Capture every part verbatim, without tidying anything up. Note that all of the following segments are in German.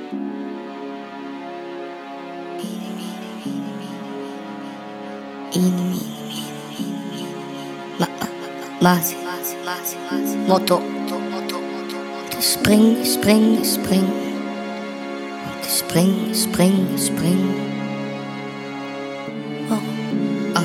Ma, Masi, Motto. Ich spring, ich spring, ich spring. Und ich spring, ich spring, ich spring. Oh, oh.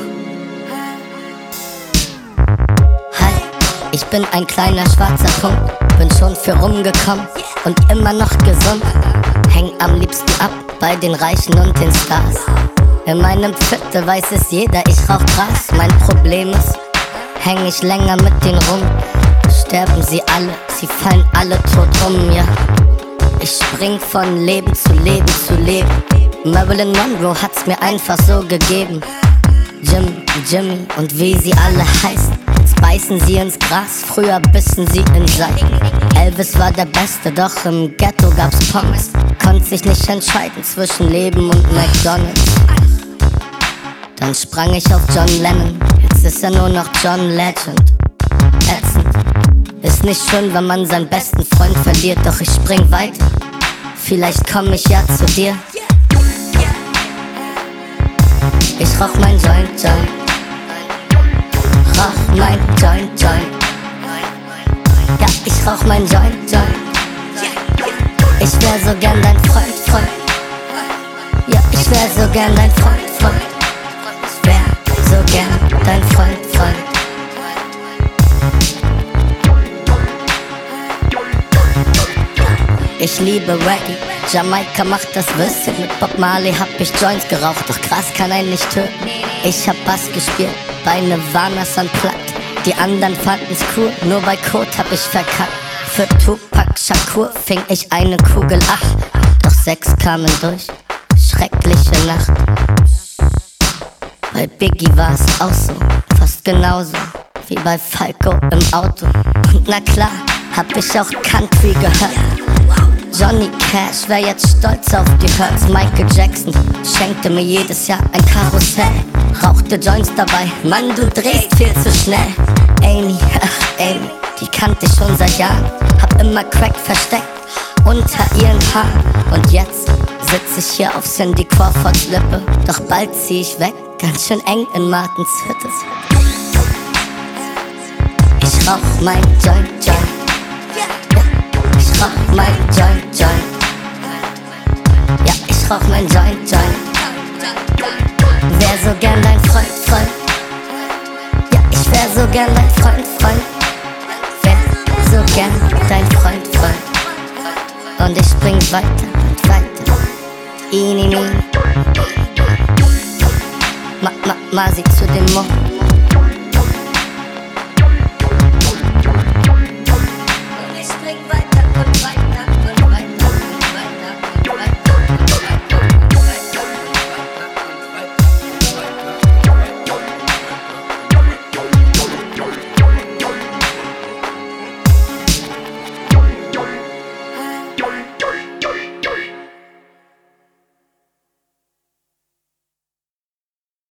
Hi, ich bin ein kleiner schwarzer Punkt. Bin schon für rumgekommen und immer noch gesund. Häng am liebsten ab bei den Reichen und den Stars. In meinem Viertel weiß es jeder, ich rauch Gras. Mein Problem ist, häng ich länger mit denen rum, sterben sie alle, sie fallen alle tot um, ja. Ich spring von Leben zu Leben zu Leben. Marilyn Monroe hat's mir einfach so gegeben. Jim, Jimmy und wie sie alle heißen, jetzt beißen sie ins Gras, früher bissen sie in Seiten. Elvis war der Beste, doch im Ghetto gab's Pommes. Konnt sich nicht entscheiden zwischen Leben und McDonald's. Dann sprang ich auf John Lennon, jetzt ist er nur noch John Legend. Ätzend, ist nicht schön, wenn man seinen besten Freund verliert, doch ich spring weiter, vielleicht komm ich ja zu dir. Ich rauch mein Joint, Joint, rauch mein Joint, Joint. Ja, ich rauch mein Joint, Joint. Ich wär so gern dein Freund, Freund. Ja, ich wär so gern dein Freund, Freund. Ich wär so gern dein Freund, Freund. Ich liebe Reggae, Jamaika macht das Whisky. Mit Bob Marley hab ich Joints geraucht, doch Gras kann einen nicht töten. Ich hab Bass gespielt, bei Nirvana's Unplugged. Die anderen fanden's cool, nur bei Code hab ich verkackt. Für Tupac Shakur fing ich eine Kugel, ach, doch sechs kamen durch, schreckliche Nacht. Bei Biggie war's auch so, fast genauso wie bei Falco im Auto. Und na klar, hab ich auch Country gehört. Johnny Cash wär jetzt stolz auf die Hurts. Michael Jackson schenkte mir jedes Jahr ein Karussell. Rauchte Joints dabei, Mann, du drehst viel zu schnell. Amy, ach Amy, die kannte ich schon seit Jahren. Hab immer Crack versteckt unter ihren Haaren. Und jetzt sitz ich hier auf Cindy Crawfords Lippe. Doch bald zieh ich weg, ganz schön eng in Martins Hütte. Ich rauch mein Joint, Joint. Ich rauch mein Joint, Joint. Ja, ich rauch mein Joint, Joint. Wär so gern dein Freund, Freund. Ja, ich wär so gern dein Freund, Freund. Wär so gern dein Freund, Freund. Und ich spring weiter und weiter. Ini, mi. Ma, ma, Masi zu dem Mo.